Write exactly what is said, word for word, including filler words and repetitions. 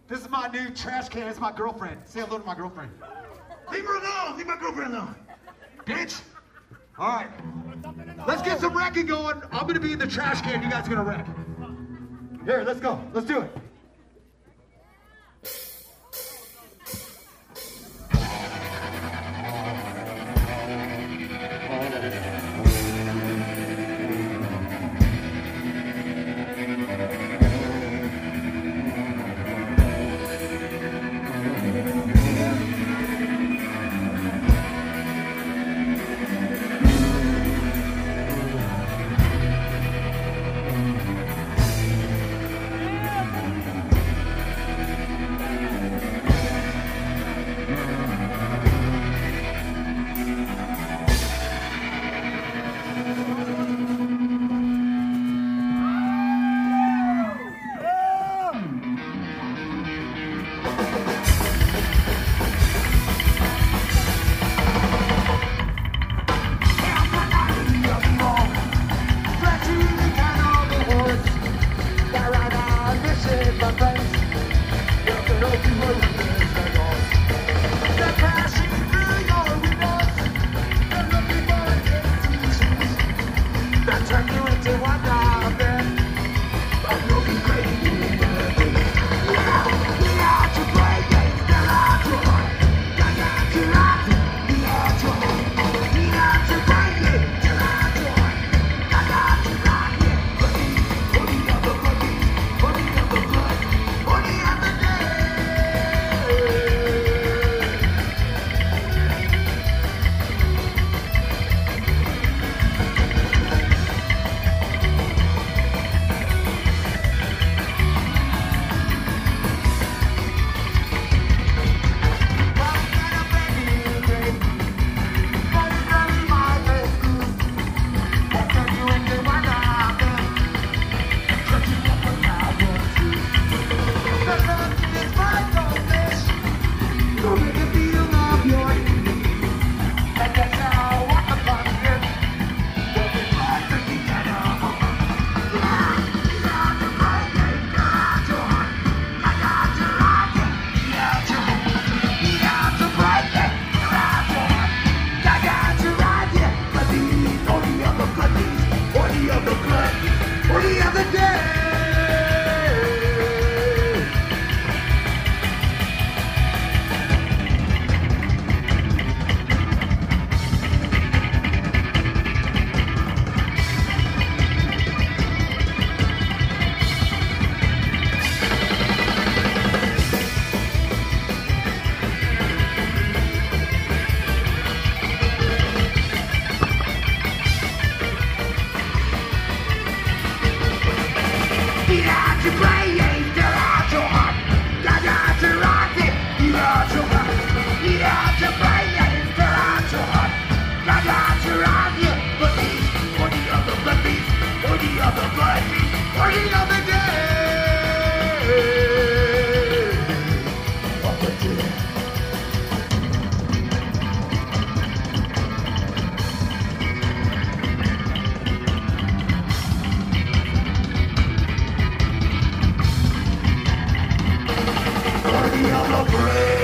This is my new trash can. It's my girlfriend. Say hello to my girlfriend. Leave her alone. Leave my girlfriend alone. Bitch. All right. Let's get some wrecking going. I'm going to be in the trash can. You guys are going to wreck. Here, let's go. Let's do it. Break.